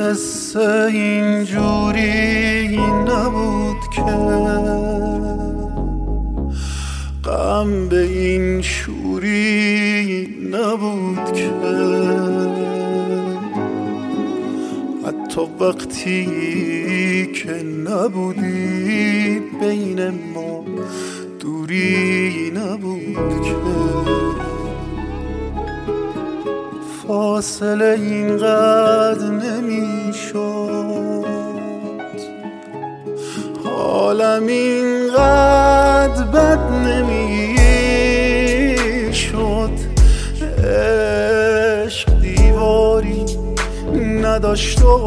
قصه اینجوری نبود که غم به این شوری نبود که حتی وقتی که نبودی بین ما دوری نبود که فاصله اینقدر نمیشد حالم اینقدر بد نمیشد عشق دیواری نداشت و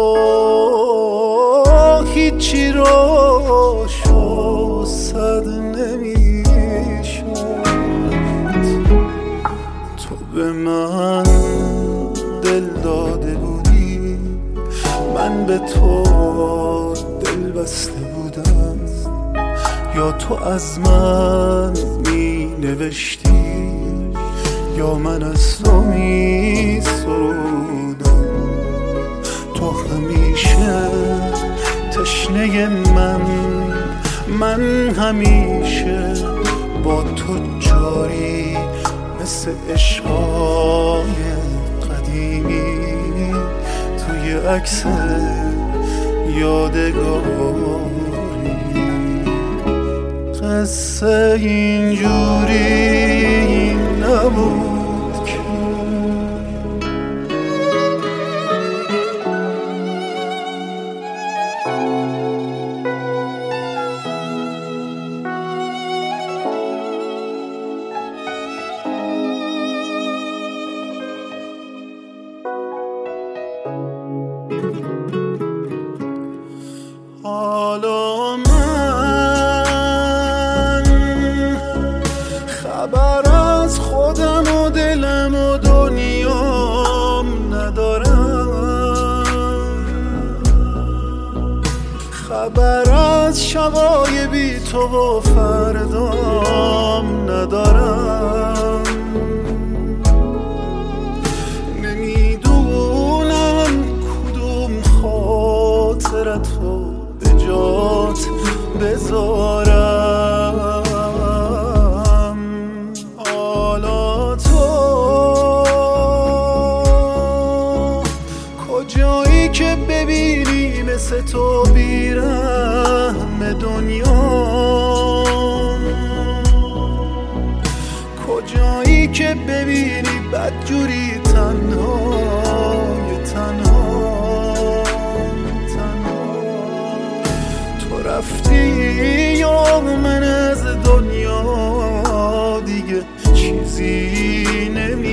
هیچی رو شستد نمیشد تو به من دل داده بودی من به تو دل بسته بودم یا تو از من می نوشتی یا من از تو می سرودم تو همیشه تشنه من همیشه با تو جاری مثل عشقای قدیمی توی عکس یادگاری قصه اینجوری نبود که حالا من خبر از خودم و دلم و دنیام ندارم خبر از شبای بی تو و فردام ندارم نمیدونم کدوم خاطرتو به جات بذارم حالا تو کجایی که ببینی مثل تو بیرحم دنیا کجایی که ببینی بدجوری تنهای تو رفتی یا من از دنیا دیگه چیزی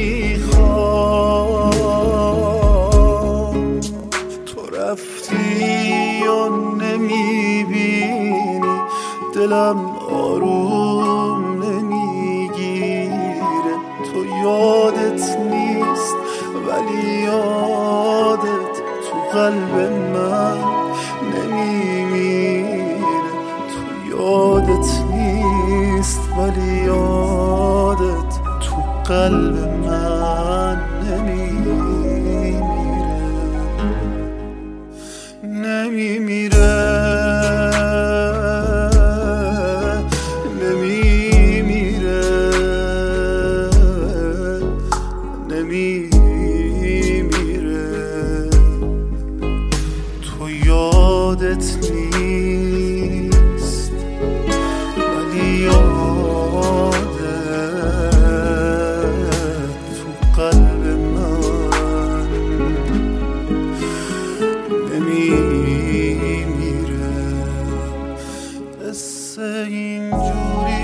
نمیخوام تو رفتی یا نمیبینی دلم آروم نمیگیره تو یادت نیست ولی یادت تو قلب من نمیمیره تو یادت نیست ولی یادت تو قلب من نمیمیره تو یادت نیست ولی یادت تو قلب من نمیمیره قصه اینجوری